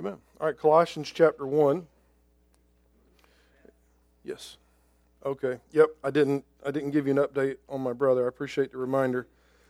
Amen. All right, Colossians chapter 1. Yes. Okay. Yep, I didn't give you an update on my brother. I appreciate the reminder.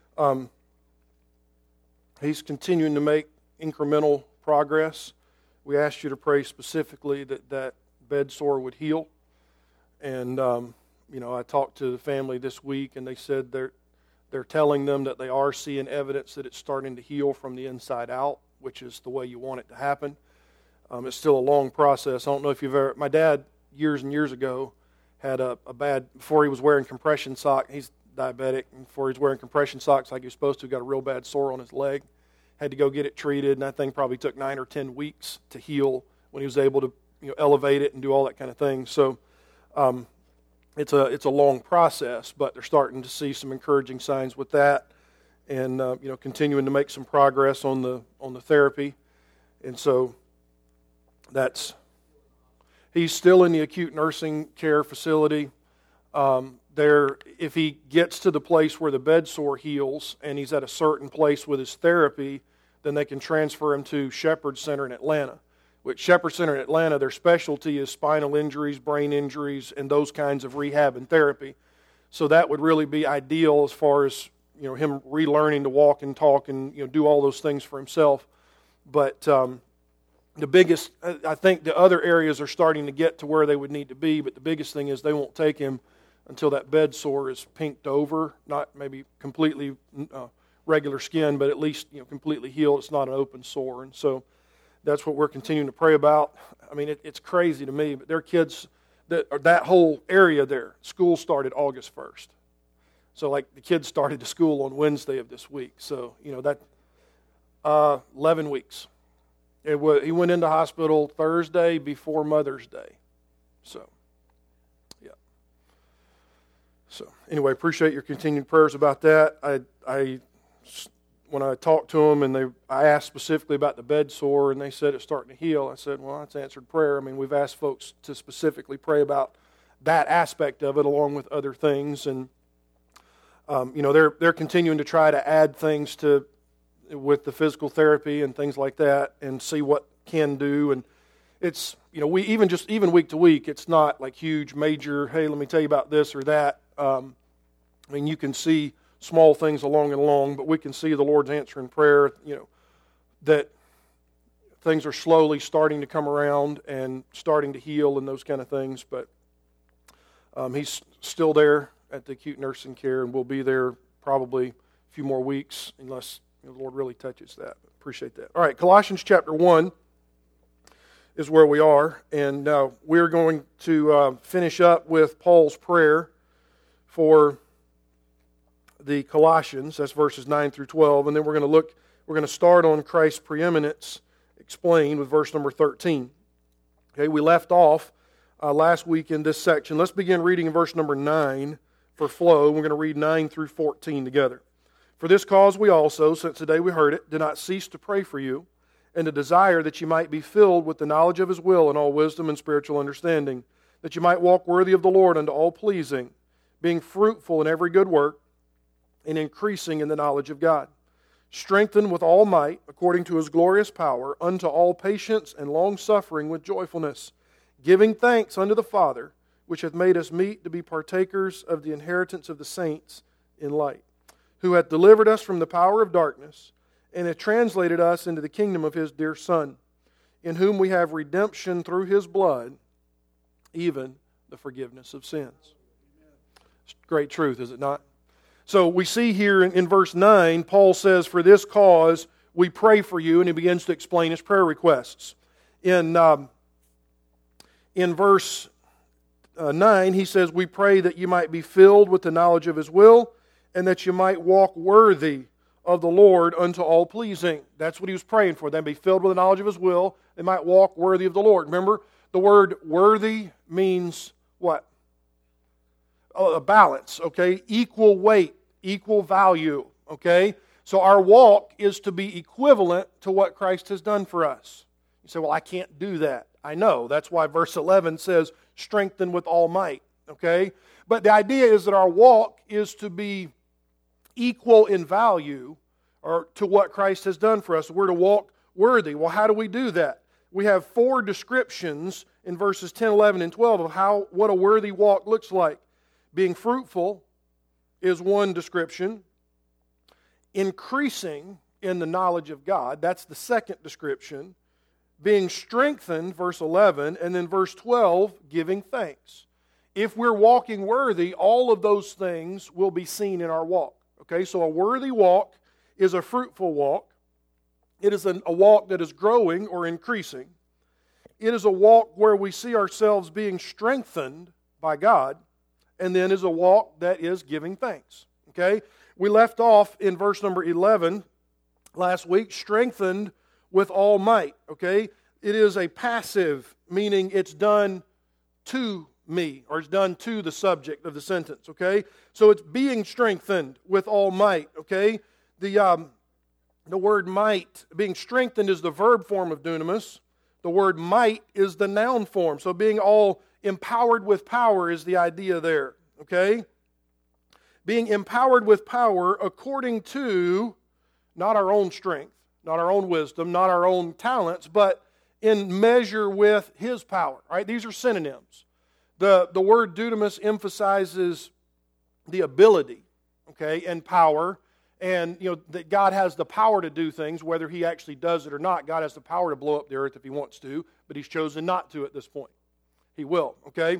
He's continuing to make incremental progress. We asked you to pray specifically that bed sore would heal. And, I talked to the family this week, and they said they're telling them that they are seeing evidence that it's starting to heal from the inside out, which is the way you want it to happen. It's still a long process. I don't know if you've ever... My dad, years and years ago, had a bad... Before he was wearing compression socks, he's diabetic, and before he was wearing compression socks like he was supposed to, got a real bad sore on his leg. Had to go get it treated, and that thing probably took 9 or 10 weeks to heal when he was able to elevate it and do all that kind of thing. So it's a long process, but they're starting to see some encouraging signs with that, and continuing to make some progress on the therapy. And so he's still in the acute nursing care facility. If he gets to the place where the bed sore heals and he's at a certain place with his therapy, then they can transfer him to Shepherd Center in Atlanta. With Shepherd Center in Atlanta, their specialty is spinal injuries, brain injuries, and those kinds of rehab and therapy. So that would really be ideal as far as him relearning to walk and talk and do all those things for himself. But the biggest, I think the other areas are starting to get to where they would need to be, but the biggest thing is they won't take him until that bed sore is pinked over, not maybe completely regular skin, but at least completely healed. It's not an open sore, and so that's what we're continuing to pray about. I mean, it's crazy to me, but their kids, that whole area there, school started August 1st. So like the kids started to school on Wednesday of this week. So 11 weeks. He went into hospital Thursday before Mother's Day. So. So anyway, appreciate your continued prayers about that. When I talked to them and I asked specifically about the bed sore and they said it's starting to heal, I said, well, that's answered prayer. I mean, we've asked folks to specifically pray about that aspect of it along with other things, and they're continuing to try to add things with the physical therapy and things like that and see what can do. And it's we even week to week, it's not like huge major. Hey, let me tell you about this or that. I mean, you can see small things along, but we can see the Lord's answering prayer, that things are slowly starting to come around and starting to heal and those kind of things. But he's still there at the acute nursing care and will be there probably a few more weeks unless the Lord really touches that. Appreciate that. All right, Colossians chapter 1 is where we are, and we're going to finish up with Paul's prayer for the Colossians. That's verses 9 through 12, and then we're going to start on Christ's preeminence explained with verse number 13. Okay, we left off last week in this section. Let's begin reading in verse number 9 for flow. We're going to read 9 through 14 together. For this cause we also, since the day we heard it, did not cease to pray for you, and to desire that you might be filled with the knowledge of His will and all wisdom and spiritual understanding, that you might walk worthy of the Lord unto all pleasing, being fruitful in every good work, and increasing in the knowledge of God, strengthened with all might, according to His glorious power, unto all patience and long-suffering with joyfulness, giving thanks unto the Father, which hath made us meet to be partakers of the inheritance of the saints in light, who hath delivered us from the power of darkness, and hath translated us into the kingdom of His dear Son, in whom we have redemption through His blood, even the forgiveness of sins. It's great truth, is it not? So we see here in verse 9, Paul says, for this cause we pray for you, and he begins to explain his prayer requests. In verse 9, he says, we pray that you might be filled with the knowledge of His will, and that you might walk worthy of the Lord unto all pleasing. That's what he was praying for. They'd be filled with the knowledge of His will, they might walk worthy of the Lord. Remember, the word worthy means what? A balance, okay? Equal weight, equal value, okay? So our walk is to be equivalent to what Christ has done for us. You say, well, I can't do that. I know. That's why verse 11 says, strengthen with all might, okay? But the idea is that our walk is to be equal in value or to what Christ has done for us. We're to walk worthy. Well, how do we do that? we have 4 descriptions in verses 10, 11, and 12 of what a worthy walk looks like. Being fruitful is one description. Increasing in the knowledge of God, that's the second description. Being strengthened, verse 11, and then verse 12, giving thanks. If we're walking worthy, all of those things will be seen in our walk. Okay, so a worthy walk is a fruitful walk. It is a walk that is growing or increasing. It is a walk where we see ourselves being strengthened by God, and then is a walk that is giving thanks. Okay, we left off in verse number 11 last week, strengthened with all might. Okay, it is a passive, meaning it's done to me, or it's done to the subject of the sentence. Okay, so it's being strengthened with all might. Okay, the word might, being strengthened, is the verb form of dunamis. The word might is the noun form. So being all empowered with power is the idea there. Okay, being empowered with power according to not our own strength, not our own wisdom, not our own talents, but in measure with His power. All right, these are synonyms. The word dunamis emphasizes the ability, okay, and power, and that God has the power to do things, whether He actually does it or not. God has the power to blow up the earth if He wants to, but He's chosen not to at this point. He will, okay?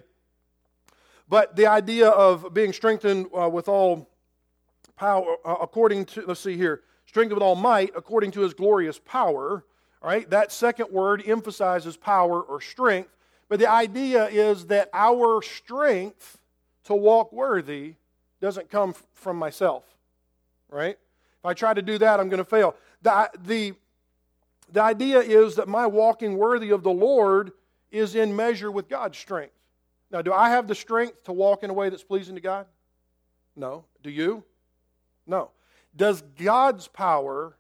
But the idea of being strengthened with all power, according to, let's see here, strengthened with all might, according to His glorious power. All right, that second word emphasizes power or strength. But the idea is that our strength to walk worthy doesn't come from myself, right? If I try to do that, I'm going to fail. The idea is that my walking worthy of the Lord is in measure with God's strength. Now, do I have the strength to walk in a way that's pleasing to God? No. Do you? No. Is God's power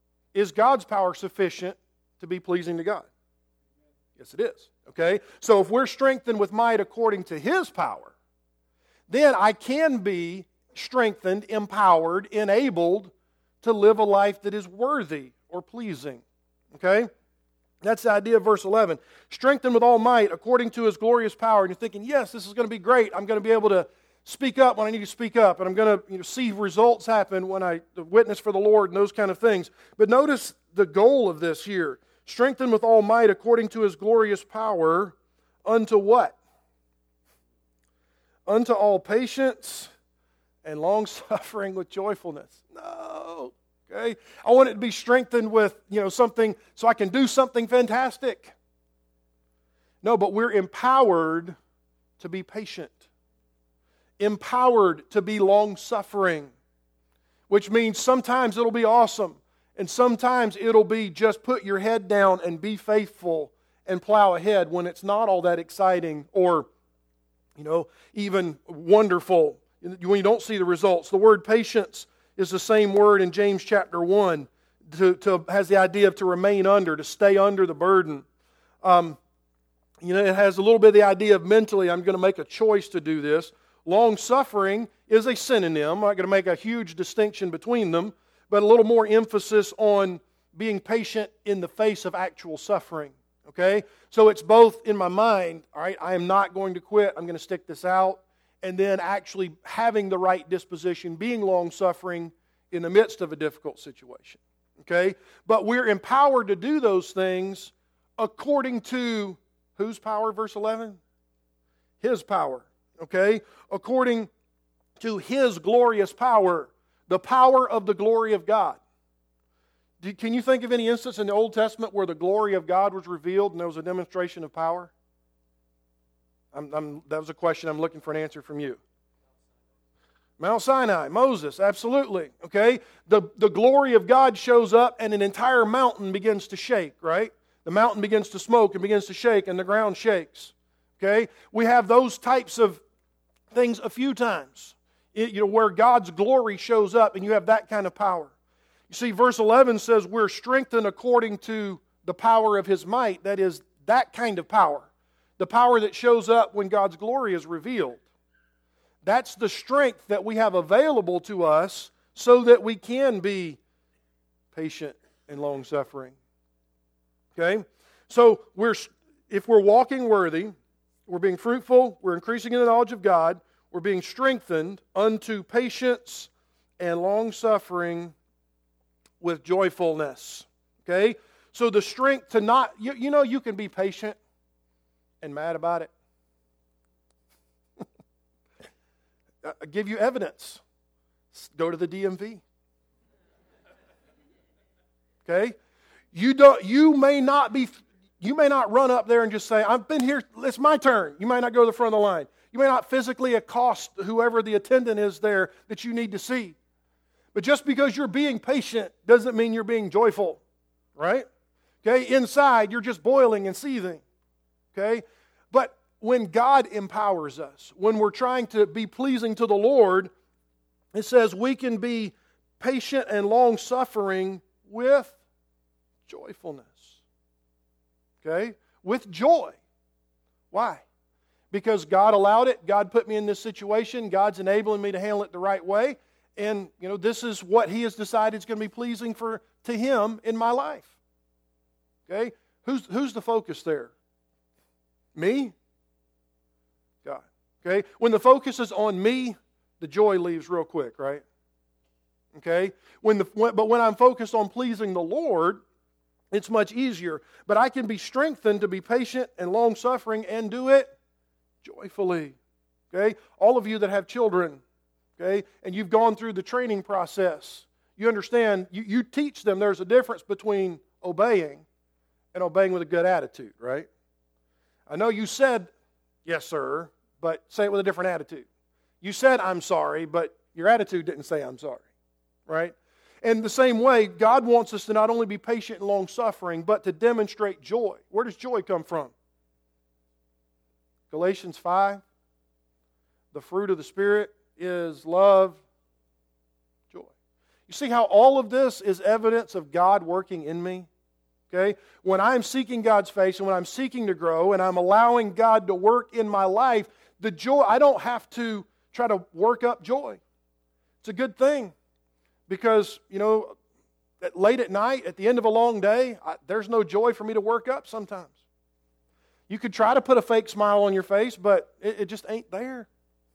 sufficient to be pleasing to God? Yes, it is. Okay? So if we're strengthened with might according to His power, then I can be strengthened, empowered, enabled to live a life that is worthy or pleasing. Okay? That's the idea of verse 11. Strengthened with all might according to His glorious power. And you're thinking, yes, this is going to be great. I'm going to be able to speak up when I need to speak up, and I'm going to see results happen when I witness for the Lord and those kind of things. But notice the goal of this here. Strengthened with all might according to His glorious power, unto what? Unto all patience and long-suffering with joyfulness. No. Okay? I want it to be strengthened with, something so I can do something fantastic. No, but we're empowered to be patient. Empowered to be long-suffering. Which means sometimes it'll be awesome. And sometimes it'll be just put your head down and be faithful and plow ahead when it's not all that exciting or, even wonderful when you don't see the results. The word patience is the same word in James chapter 1. Has the idea of to remain under, to stay under the burden. It has a little bit of the idea of mentally, I'm going to make a choice to do this. Long-suffering is a synonym. I'm not going to make a huge distinction between them, but a little more emphasis on being patient in the face of actual suffering. Okay? So it's both in my mind, all right, I am not going to quit, I'm going to stick this out, and then actually having the right disposition, being long-suffering in the midst of a difficult situation. Okay? But we're empowered to do those things according to whose power, verse 11? His power. Okay? According to His glorious power. The power of the glory of God. Can you think of any instance in the Old Testament where the glory of God was revealed and there was a demonstration of power? That was a question I'm looking for an answer from you. Mount Sinai, Moses, absolutely. Okay? The glory of God shows up and an entire mountain begins to shake, right? The mountain begins to smoke and begins to shake and the ground shakes. Okay? We have those types of things a few times. Where God's glory shows up and you have that kind of power. You see, verse 11 says we're strengthened according to the power of His might. That is, that kind of power. The power that shows up when God's glory is revealed. That's the strength that we have available to us so that we can be patient and long-suffering. Okay? So if we're walking worthy, we're being fruitful, we're increasing in the knowledge of God, we're being strengthened unto patience and long-suffering with joyfulness. Okay? So the strength to not, you can be patient and mad about it. I give you evidence. Go to the DMV. Okay? You may not run up there and just say, I've been here, it's my turn. You might not go to the front of the line. You may not physically accost whoever the attendant is there that you need to see. But just because you're being patient doesn't mean you're being joyful. Right? Okay? Inside, you're just boiling and seething. Okay? But when God empowers us, when we're trying to be pleasing to the Lord, it says we can be patient and long-suffering with joyfulness. Okay? With joy. Why? Because God allowed it. God put me in this situation. God's enabling me to handle it the right way. And, this is what He has decided is going to be pleasing to Him in my life. Okay? Who's the focus there? Me? God. Okay? When the focus is on me, the joy leaves real quick, right? Okay? But when I'm focused on pleasing the Lord, it's much easier. But I can be strengthened to be patient and long-suffering and do it joyfully. Okay? All of you that have children, okay, and you've gone through the training process, you understand, you teach them there's a difference between obeying and obeying with a good attitude, right? I know you said, yes, sir, but say it with a different attitude. You said, I'm sorry, but your attitude didn't say I'm sorry, right? And the same way, God wants us to not only be patient and long-suffering, but to demonstrate joy. Where does joy come from? Galatians 5, the fruit of the Spirit is love, joy. You see how all of this is evidence of God working in me? Okay? When I'm seeking God's face and when I'm seeking to grow and I'm allowing God to work in my life, the joy, I don't have to try to work up joy. It's a good thing. Because, late at night, at the end of a long day, there's no joy for me to work up sometimes. You could try to put a fake smile on your face, but it just ain't there.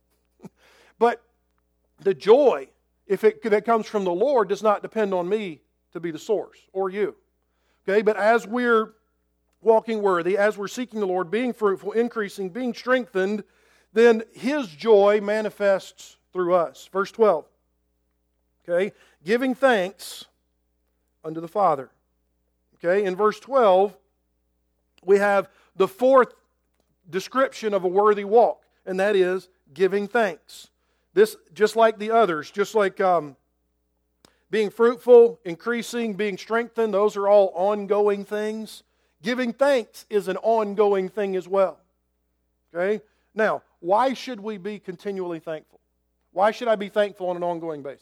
But the joy, that comes from the Lord, does not depend on me to be the source, or you. Okay, but as we're walking worthy, as we're seeking the Lord, being fruitful, increasing, being strengthened, then His joy manifests through us. Verse 12. Okay, giving thanks unto the Father. Okay, in verse 12, we have the fourth description of a worthy walk, and that is giving thanks. This, just like the others, just like being fruitful, increasing, being strengthened, those are all ongoing things. Giving thanks is an ongoing thing as well. Okay, now, why should we be continually thankful? Why should I be thankful on an ongoing basis?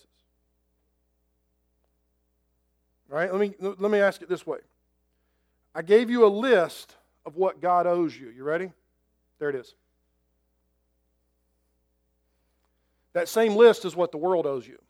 All right, let me ask it this way. I gave you a list of what God owes you. You ready? There it is. That same list is what the world owes you.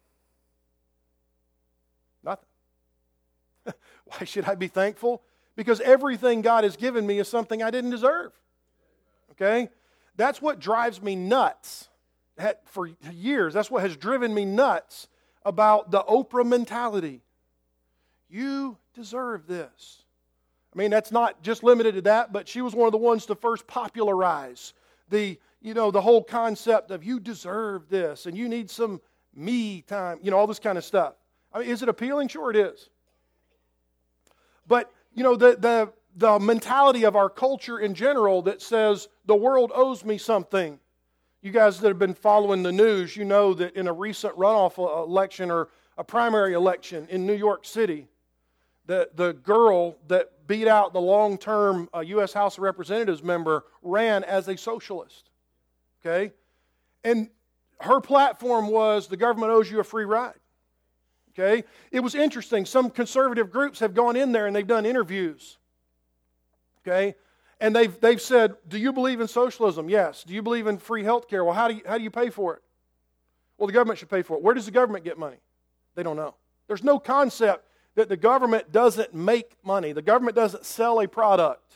Nothing. Why should I be thankful? Because everything God has given me is something I didn't deserve. Okay? That's what drives me nuts. For years, that's what has driven me nuts about the Oprah mentality. You deserve this. I mean, that's not just limited to that, but she was one of the ones to first popularize the whole concept of you deserve this and you need some me time, all this kind of stuff. I mean, is it appealing? Sure it is. But, the mentality of our culture in general that says the world owes me something. You guys that have been following the news, you know that in a recent runoff election or a primary election in New York City, the girl that beat out the long-term U.S. House of Representatives member ran as a socialist. Okay? And her platform was the government owes you a free ride. Okay? It was interesting. Some conservative groups have gone in there and they've done interviews. Okay? And they've said, do you believe in socialism? Yes. Do you believe in free health care? Well, how do you pay for it? Well, the government should pay for it. Where does the government get money? They don't know. There's no concept that the government doesn't make money. The government doesn't sell a product.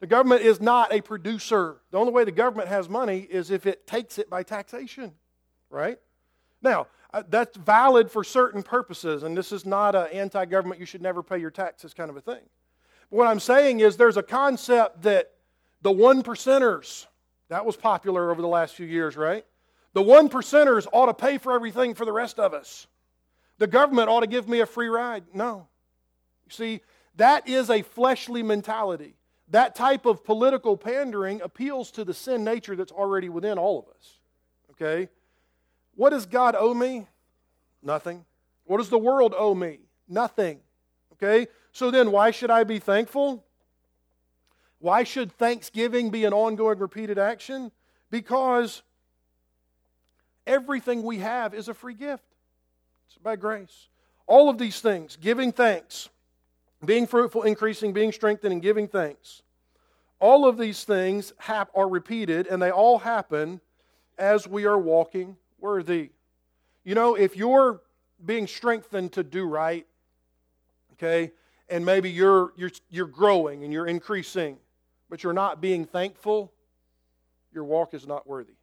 The government is not a producer. The only way the government has money is if it takes it by taxation, right? Now, that's valid for certain purposes, and this is not an anti-government, you should never pay your taxes kind of a thing. But what I'm saying is there's a concept that the one percenters, that was popular over the last few years, right? The one percenters ought to pay for everything for the rest of us. The government ought to give me a free ride. No. You see, that is a fleshly mentality. That type of political pandering appeals to the sin nature that's already within all of us. Okay? What does God owe me? Nothing. What does the world owe me? Nothing. Okay? So then why should I be thankful? Why should thanksgiving be an ongoing, repeated action? Because everything we have is a free gift. It's by grace. All of these things, giving thanks, being fruitful, increasing, being strengthened, and giving thanks. All of these things are repeated, and they all happen as we are walking worthy. You know, if you're being strengthened to do right, okay, and maybe you're growing and you're increasing, but you're not being thankful, your walk is not worthy.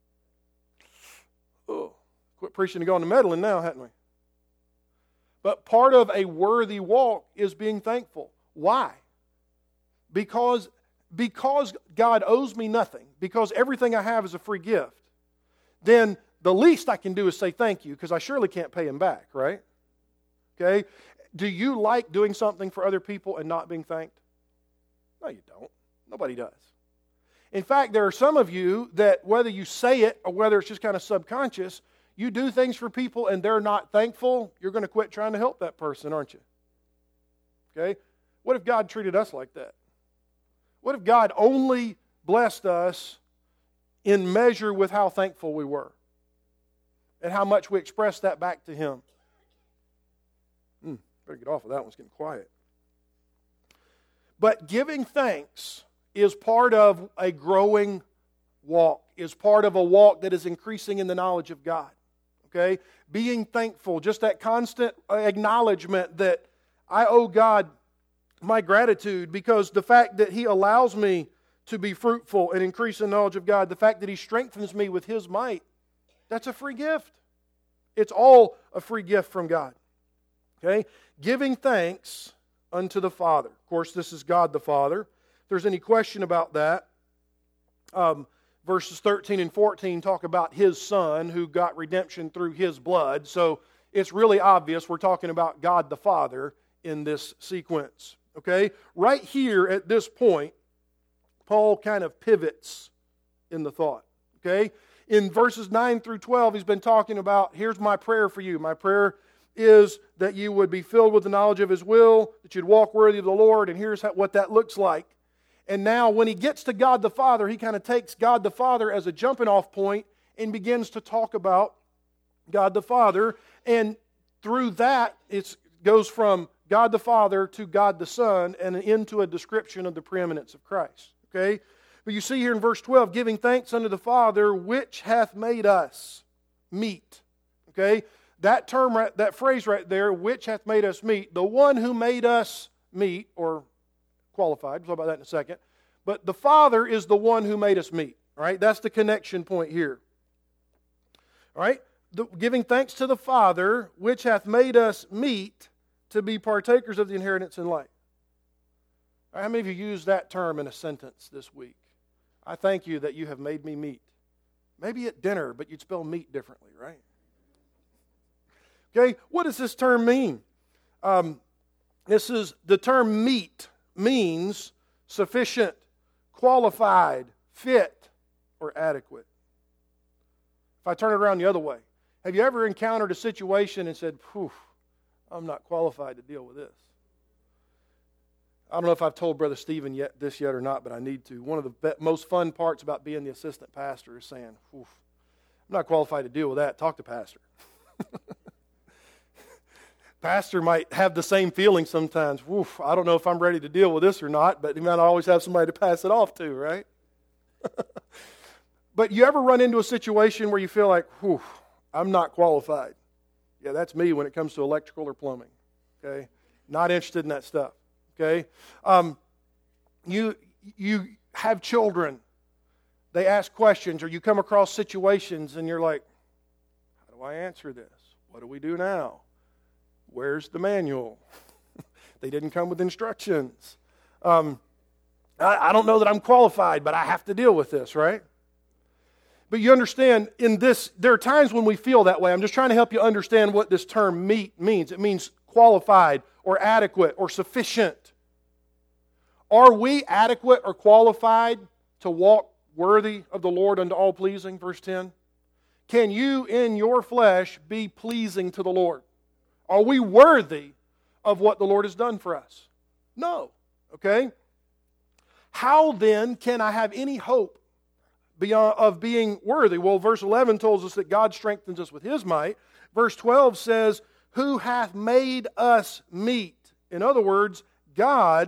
Oh, quit preaching and going to meddling now, haven't we? But part of a worthy walk is being thankful. Why? Because God owes me nothing, because everything I have is a free gift, then the least I can do is say thank you, because I surely can't pay Him back, right? Okay? Do you like doing something for other people and not being thanked? No, you don't. Nobody does. In fact, there are some of you that whether you say it or whether it's just kind of subconscious, you do things for people and they're not thankful, you're going to quit trying to help that person, aren't you? Okay? What if God treated us like that? What if God only blessed us in measure with how thankful we were and how much we expressed that back to Him? Better get off of that one, it's getting quiet. But giving thanks is part of a growing walk, is part of a walk that is increasing in the knowledge of God. Okay? Being thankful, just that constant acknowledgement that I owe God my gratitude, because the fact that He allows me to be fruitful and increase in knowledge of God, the fact that He strengthens me with His might, that's a free gift. It's all a free gift from God. Okay? Giving thanks unto the Father. Of course, this is God the Father. If there's any question about that, verses 13 and 14 talk about His Son who got redemption through His blood. So it's really obvious we're talking about God the Father in this sequence. Okay? Right here at this point, Paul kind of pivots in the thought. Okay? In verses 9 through 12, he's been talking about, here's my prayer for you. My prayer is that you would be filled with the knowledge of His will, that you'd walk worthy of the Lord, and here's what that looks like. And now when he gets to God the Father, he kind of takes God the Father as a jumping off point and begins to talk about God the Father. And through that, it goes from God the Father to God the Son and into a description of the preeminence of Christ. Okay? But you see here in verse 12, giving thanks unto the Father, which hath made us meet. Okay? That term, that phrase right there, which hath made us meet, the one who made us meet, or qualified, we'll talk about that in a second, but the Father is the one who made us meet. All right? That's the connection point here. All right? Giving thanks to the Father, which hath made us meet to be partakers of the inheritance in light. All right, how many of you used that term in a sentence this week? I thank you that you have made me meet. Maybe at dinner, but you'd spell meat differently, right? Okay, what does this term mean? The term meet means sufficient, qualified, fit, or adequate. If I turn it around the other way, have you ever encountered a situation and said, "Phew, I'm not qualified to deal with this"? I don't know if I've told Brother Stephen yet or not, but I need to. One of the most fun parts about being the assistant pastor is saying, "Phew, I'm not qualified to deal with that. Talk to Pastor." Pastor might have the same feeling sometimes. Woof, I don't know if I'm ready to deal with this or not, but he might always have somebody to pass it off to, right? But you ever run into a situation where you feel like, whew, I'm not qualified? Yeah, that's me when it comes to electrical or plumbing, okay? Not interested in that stuff, okay? You you have children, they ask questions, or you come across situations and you're like, how do I answer this? What do we do now? Where's the manual? They didn't come with instructions. I don't know that I'm qualified, but I have to deal with this, right? But you understand, in this, there are times when we feel that way. I'm just trying to help you understand what this term means. It means qualified or adequate or sufficient. Are we adequate or qualified to walk worthy of the Lord unto all pleasing? Verse 10. Can you in your flesh be pleasing to the Lord? Are we worthy of what the Lord has done for us? No. Okay? How then can I have any hope of being worthy? Well, verse 11 tells us that God strengthens us with His might. Verse 12 says, who hath made us meet? In other words, God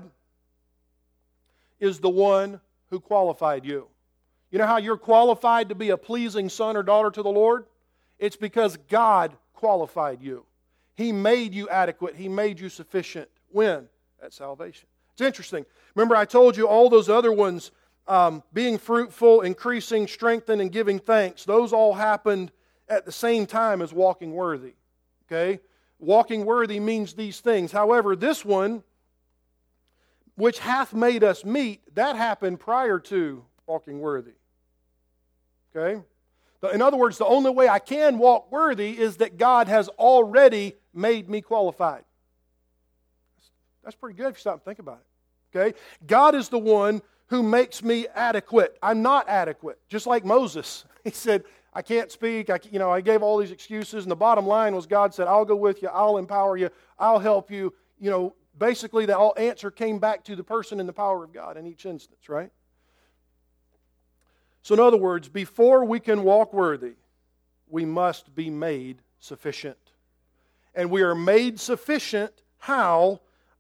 is the one who qualified you. You know how you're qualified to be a pleasing son or daughter to the Lord? It's because God qualified you. He made you adequate. He made you sufficient. When? At salvation. It's interesting. Remember I told you all those other ones, being fruitful, increasing, strengthened, and giving thanks. Those all happened at the same time as walking worthy. Okay? Walking worthy means these things. However, this one, which hath made us meet, that happened prior to walking worthy. Okay? In other words, the only way I can walk worthy is that God has already made me qualified. That's pretty good if you stop and think about it. Okay? God is the one who makes me adequate. I'm not adequate. Just like Moses. He said, I can't speak. I gave all these excuses. And the bottom line was God said, I'll go with you. I'll empower you. I'll help you. Basically the answer came back to the person and the power of God in each instance, right? So in other words, before we can walk worthy, we must be made sufficient. And we are made sufficient how?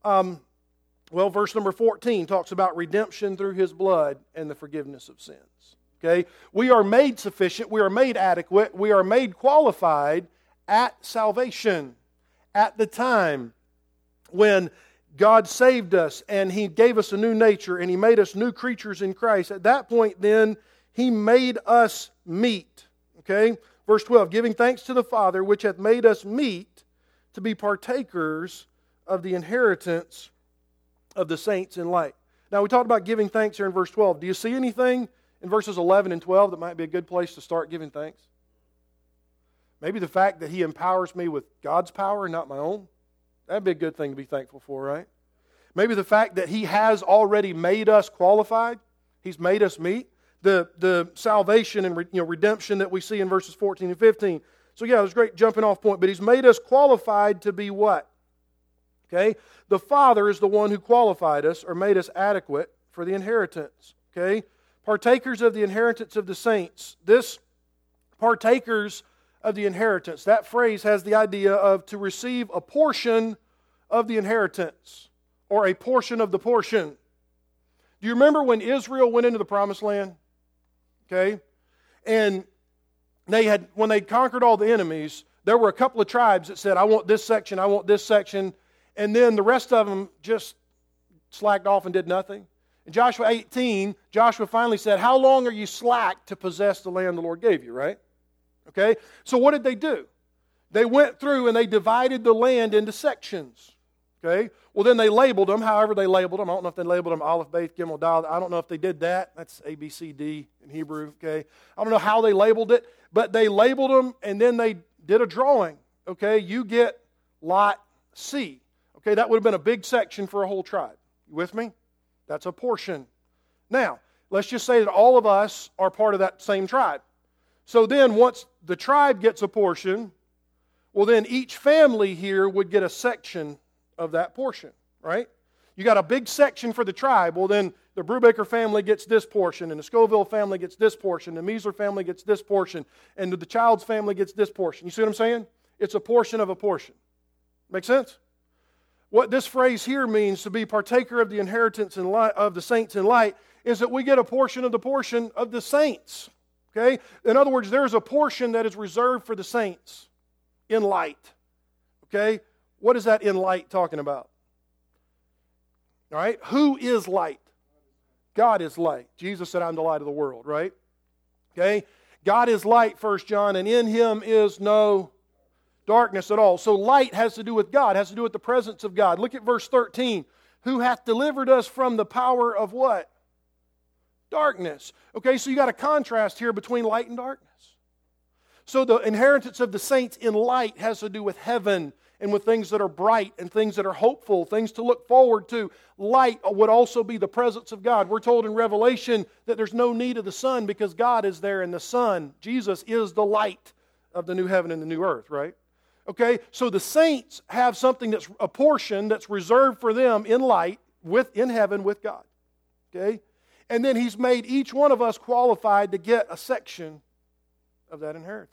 Verse number 14 talks about redemption through His blood and the forgiveness of sins. Okay? We are made sufficient, we are made adequate, we are made qualified at salvation, at the time when God saved us and He gave us a new nature and He made us new creatures in Christ. At that point then, He made us meet. Okay? Verse 12, giving thanks to the Father which hath made us meet to be partakers of the inheritance of the saints in light. Now we talked about giving thanks here in verse 12. Do you see anything in verses 11 and 12 that might be a good place to start giving thanks? Maybe the fact that He empowers me with God's power and not my own. That'd be a good thing to be thankful for, right? Maybe the fact that He has already made us qualified. He's made us meet. The salvation and redemption that we see in verses 14 and 15. So yeah, it was a great jumping off point. But He's made us qualified to be what? Okay? The Father is the one who qualified us or made us adequate for the inheritance. Okay? Partakers of the inheritance of the saints. This partakers of the inheritance, that phrase has the idea of to receive a portion of the inheritance or a portion of the portion. Do you remember when Israel went into the promised land? Okay? And when they conquered all the enemies, there were a couple of tribes that said, I want this section, I want this section. And then the rest of them just slacked off and did nothing. In Joshua 18, Joshua finally said, how long are you slack to possess the land the Lord gave you, right? Okay? So what did they do? They went through and they divided the land into sections. Okay? Well, then they labeled them, however they labeled them. I don't know if they labeled them Aleph, Beth, Gimel, Dal. I don't know if they did that. That's A, B, C, D in Hebrew. Okay? I don't know how they labeled it, but they labeled them and then they did a drawing. Okay? You get lot C. Okay, that would have been a big section for a whole tribe. You with me? That's a portion. Now, let's just say that all of us are part of that same tribe. So then once the tribe gets a portion, well then each family here would get a section of that portion, right? You got a big section for the tribe, well then the Brubaker family gets this portion, and the Scoville family gets this portion, the Meisler family gets this portion, and the Childs family gets this portion. You see what I'm saying? It's a portion of a portion. Make sense? What this phrase here means, to be partaker of the inheritance of the saints in light, is that we get a portion of the portion of the saints. Okay? In other words, there's a portion that is reserved for the saints in light. Okay? What is that in light talking about? All right? Who is light? God is light. Jesus said, I'm the light of the world, right? Okay? God is light, 1 John, and in Him is no darkness at all. So light has to do with God, has to do with the presence of God. Look at verse 13. Who hath delivered us from the power of what? Darkness. Okay, so you got a contrast here between light and darkness. So the inheritance of the saints in light has to do with heaven and with things that are bright and things that are hopeful, things to look forward to. Light would also be the presence of God. We're told in Revelation that there's no need of the sun because God is there in the sun. Jesus is the light of the new heaven and the new earth, right? Okay, so the saints have something that's a portion that's reserved for them in light, in heaven with God. Okay? And then He's made each one of us qualified to get a section of that inheritance.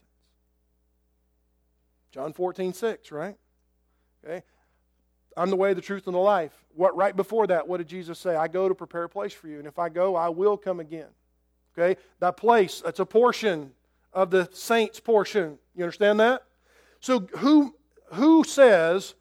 John 14:6, right? Okay? I'm the way, the truth, and the life. Right before that, what did Jesus say? I go to prepare a place for you, and if I go, I will come again. Okay? That place, that's a portion of the saints' portion. You understand that? So who says,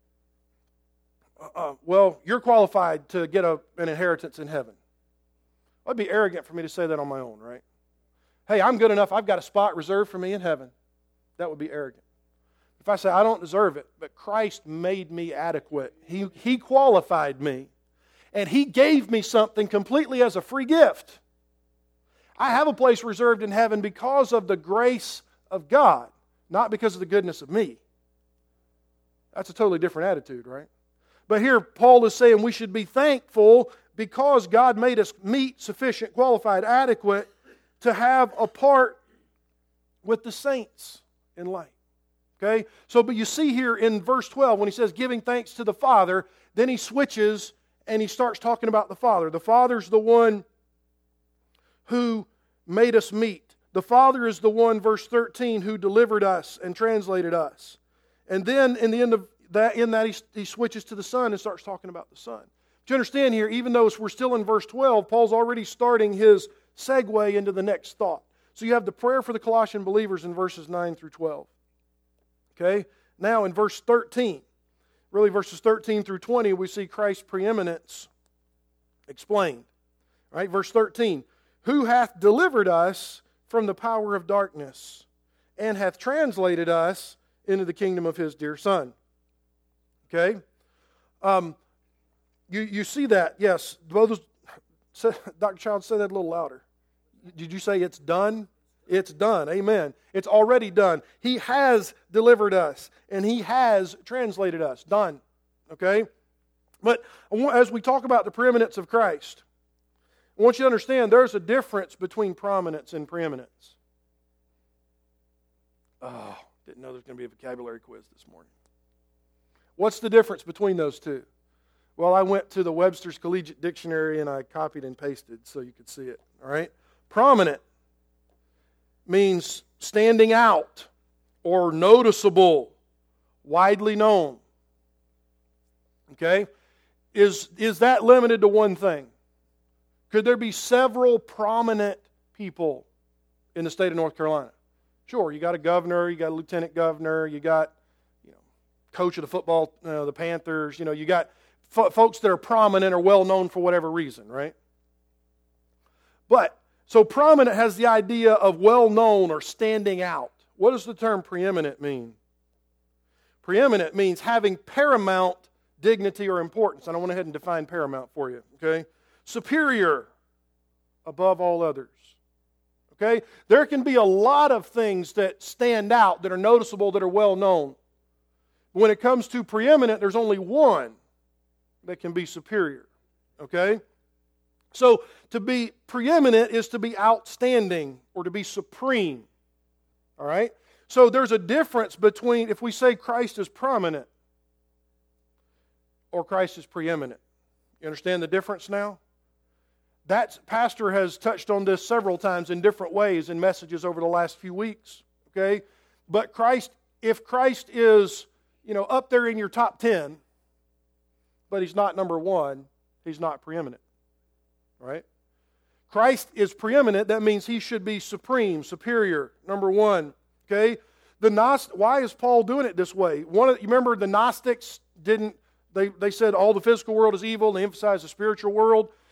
well, you're qualified to get an inheritance in heaven? Well, it'd be arrogant for me to say that on my own, right? Hey, I'm good enough. I've got a spot reserved for me in heaven. That would be arrogant. If I say, I don't deserve it, but Christ made me adequate. He qualified me. And He gave me something completely as a free gift. I have a place reserved in heaven because of the grace of God, not because of the goodness of me. That's a totally different attitude, right? But here Paul is saying we should be thankful because God made us meet, sufficient, qualified, adequate to have a part with the saints in light. Okay? So, but you see here in verse 12 when he says giving thanks to the Father, then he switches and he starts talking about the Father. The Father's the one who made us meet. The Father is the one, verse 13, who delivered us and translated us. And then in the end of that, he switches to the Son and starts talking about the Son. But you understand here, even though we're still in verse 12, Paul's already starting his segue into the next thought. So you have the prayer for the Colossian believers in verses 9 through 12. Okay? Now in verse 13, really verses 13 through 20, we see Christ's preeminence explained. Right? Verse 13, who hath delivered us from the power of darkness, and hath translated us into the kingdom of His dear Son. Okay? You see that, yes. Dr. Child, say that a little louder. Did you say it's done? It's done. Amen. It's already done. He has delivered us, and He has translated us. Done. Okay? But as we talk about the preeminence of Christ, I want you to understand there's a difference between prominence and preeminence. Oh, didn't know there was going to be a vocabulary quiz this morning. What's the difference between those two? Well, I went to the Webster's Collegiate Dictionary and I copied and pasted so you could see it. All right? Prominent means standing out or noticeable, widely known. Okay? Is that limited to one thing? Could there be several prominent people in the state of North Carolina? Sure, you got a governor, you got a lieutenant governor, you got coach of the football, the Panthers, you got folks that are prominent or well known for whatever reason, right? But, so prominent has the idea of well known or standing out. What does the term preeminent mean? Preeminent means having paramount dignity or importance. And I went ahead and defined paramount for you, okay? Superior above all others. Okay? There can be a lot of things that stand out, that are noticeable, that are well known. When it comes to preeminent, there's only one that can be superior. Okay? So, to be preeminent is to be outstanding or to be supreme. All right? So, there's a difference between if we say Christ is prominent or Christ is preeminent. You understand the difference now? Pastor has touched on this several times in different ways in messages over the last few weeks. Okay? But if Christ is, up there in your top 10, but He's not number one, He's not preeminent. Right? Christ is preeminent, that means He should be supreme, superior, number one. Okay? Why is Paul doing it this way? You remember the Gnostics they said all the physical world is evil, and they emphasized the spiritual world.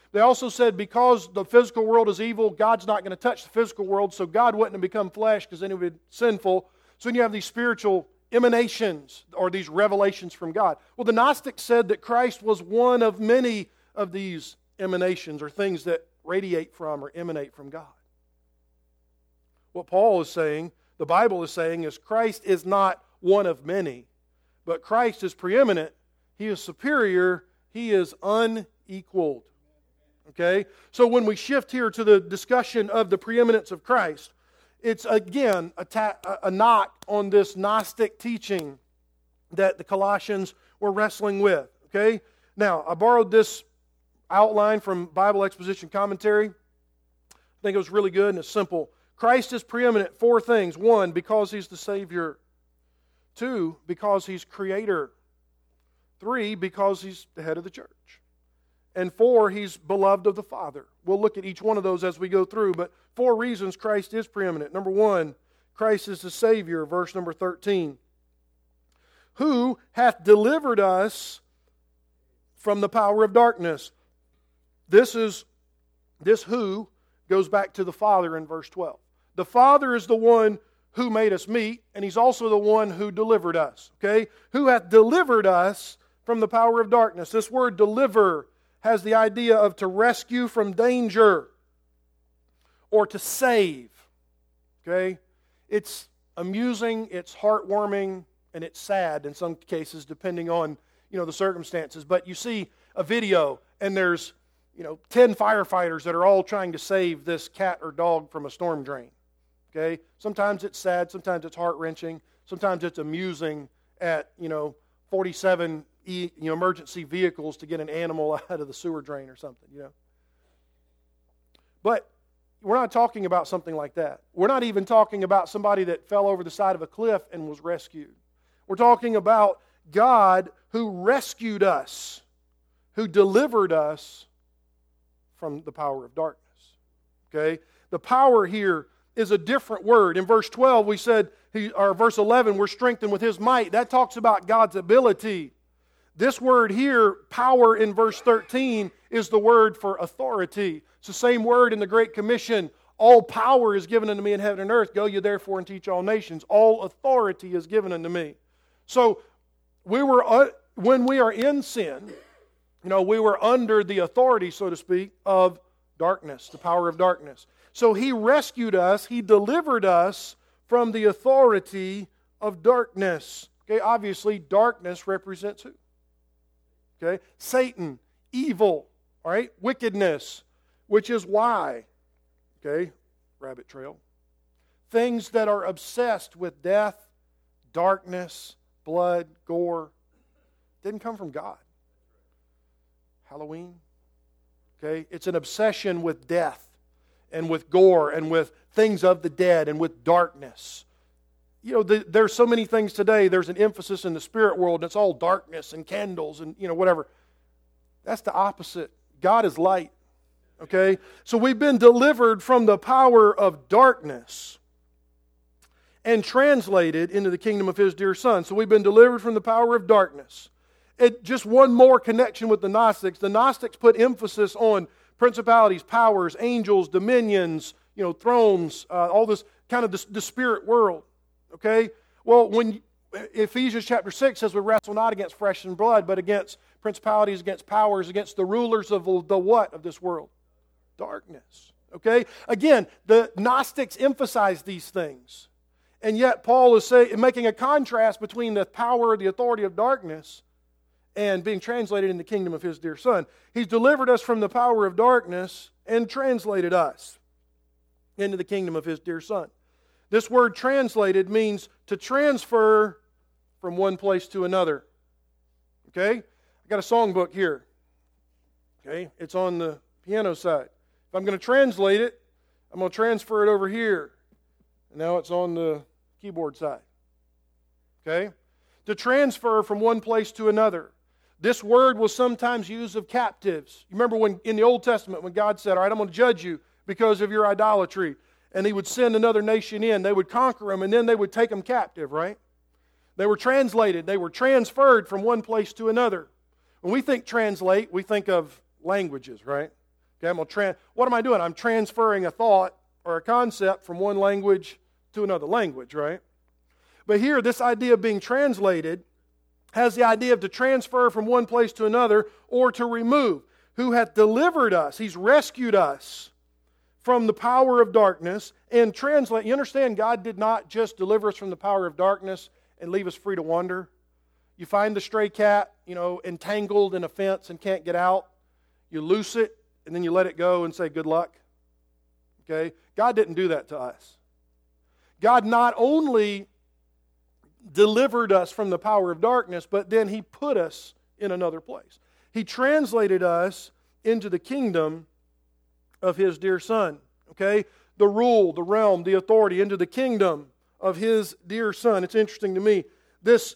They also said because the physical world is evil, God's not going to touch the physical world, so God wouldn't have become flesh because then it would be sinful. So then you have these spiritual emanations or these revelations from God. Well, the Gnostics said that Christ was one of many of these emanations or things that radiate from or emanate from God. What Paul is saying, the Bible is saying, is Christ is not one of many, but Christ is preeminent. He is superior. He is unequaled. Okay? So when we shift here to the discussion of the preeminence of Christ, it's again a knock on this Gnostic teaching that the Colossians were wrestling with. Okay? Now, I borrowed this outline from Bible Exposition Commentary. I think it was really good and it's simple. Christ is preeminent, 4 things. 1, because He's the Savior. 2, because He's Creator. 3, because He's the head of the church. And 4, He's beloved of the Father. We'll look at each one of those as we go through, but 4 reasons Christ is preeminent. Number 1, Christ is the Savior, verse number 13. Who hath delivered us from the power of darkness. This who goes back to the Father in verse 12. The Father is the one who made us meet, and He's also the one who delivered us. Okay? Who hath delivered us from the power of darkness. This word deliver has the idea of to rescue from danger or to save. Okay? It's amusing, it's heartwarming, and it's sad in some cases depending on, the circumstances. But you see a video and there's 10 firefighters that are all trying to save this cat or dog from a storm drain. Okay? Sometimes it's sad, sometimes it's heart-wrenching, sometimes it's amusing at, 47 emergency vehicles to get an animal out of the sewer drain or something, But we're not talking about something like that. We're not even talking about somebody that fell over the side of a cliff and was rescued. We're talking about God who rescued us, who delivered us from the power of darkness. Okay? The power here is a different word. In verse 12 we said, or verse 11, we're strengthened with His might. That talks about God's ability. This word here, power in verse 13, is the word for authority. It's the same word in the Great Commission. All power is given unto me in heaven and earth. Go ye therefore and teach all nations. All authority is given unto me. So when we are in sin, we were under the authority, so to speak, of darkness, the power of darkness. So He rescued us, He delivered us from the authority of darkness. Okay, obviously darkness represents who? Okay, Satan, evil, all right, wickedness, which is why, okay, rabbit trail, things that are obsessed with death, darkness, blood, gore, didn't come from God. Halloween, okay, it's an obsession with death and with gore and with things of the dead and with darkness. There's so many things today. There's an emphasis in the spirit world, and it's all darkness and candles and, whatever. That's the opposite. God is light, okay? So we've been delivered from the power of darkness and translated into the kingdom of His dear Son. So we've been delivered from the power of darkness. Just one more connection with the Gnostics. The Gnostics put emphasis on principalities, powers, angels, dominions, thrones, all this kind of the spirit world. Okay? Well, when Ephesians chapter 6 says we wrestle not against flesh and blood, but against principalities, against powers, against the rulers of the what of this world? Darkness. Okay? Again, the Gnostics emphasize these things. And yet Paul is making a contrast between the power, the authority of darkness and being translated in the kingdom of His dear Son. He's delivered us from the power of darkness and translated us into the kingdom of His dear Son. This word translated means to transfer from one place to another. Okay? I got a songbook here. Okay? It's on the piano side. If I'm going to translate it, I'm going to transfer it over here. And now it's on the keyboard side. Okay? To transfer from one place to another. This word was sometimes used of captives. You remember when in the Old Testament when God said, all right, I'm going to judge you because of your idolatry. And He would send another nation in. They would conquer them and then they would take them captive, right? They were translated. They were transferred from one place to another. When we think translate, we think of languages, right? Okay, what am I doing? I'm transferring a thought or a concept from one language to another language, right? But here, this idea of being translated has the idea of to transfer from one place to another or to remove. Who hath delivered us. He's rescued us from the power of darkness and translate. You understand, God did not just deliver us from the power of darkness and leave us free to wander. You find the stray cat, entangled in a fence and can't get out. You loose it and then you let it go and say, good luck. Okay? God didn't do that to us. God not only delivered us from the power of darkness, but then He put us in another place. He translated us into the kingdom of His dear Son. Okay? The rule, the realm, the authority, into the kingdom of His dear Son. It's interesting to me. This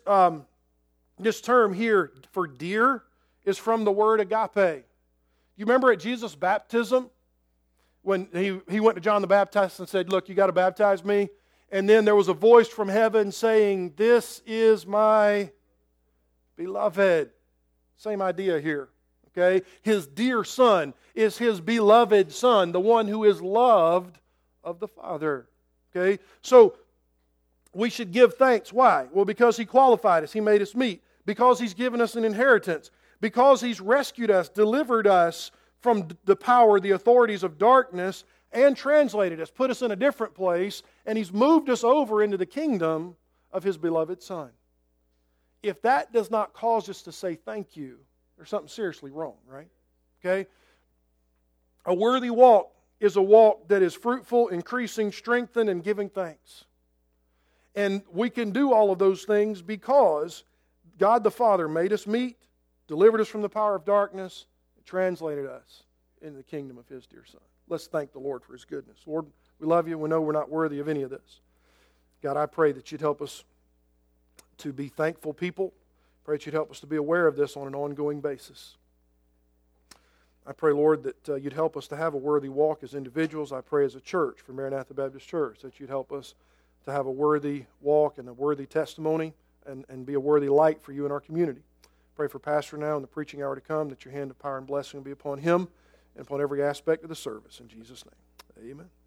term here for dear is from the word agape. You remember at Jesus' baptism when he went to John the Baptist and said, look, you got to baptize me. And then there was a voice from heaven saying, this is my beloved. Same idea here. Okay? His dear Son is His beloved Son, the one who is loved of the Father. Okay? So we should give thanks. Why? Well, because He qualified us. He made us meet. Because He's given us an inheritance. Because He's rescued us, delivered us from the power, the authorities of darkness, and translated us, put us in a different place, and He's moved us over into the kingdom of His beloved Son. If that does not cause us to say thank you, there's something seriously wrong, right? Okay? A worthy walk is a walk that is fruitful, increasing, strengthened, and giving thanks. And we can do all of those things because God the Father made us meet, delivered us from the power of darkness, and translated us into the kingdom of His dear Son. Let's thank the Lord for His goodness. Lord, we love You. We know we're not worthy of any of this. God, I pray that You'd help us to be thankful people. Pray that You'd help us to be aware of this on an ongoing basis. I pray, Lord, that You'd help us to have a worthy walk as individuals. I pray as a church, for Maranatha Baptist Church, that You'd help us to have a worthy walk and a worthy testimony and be a worthy light for You in our community. Pray for Pastor now and the preaching hour to come, that Your hand of power and blessing will be upon him and upon every aspect of the service. In Jesus' name, amen.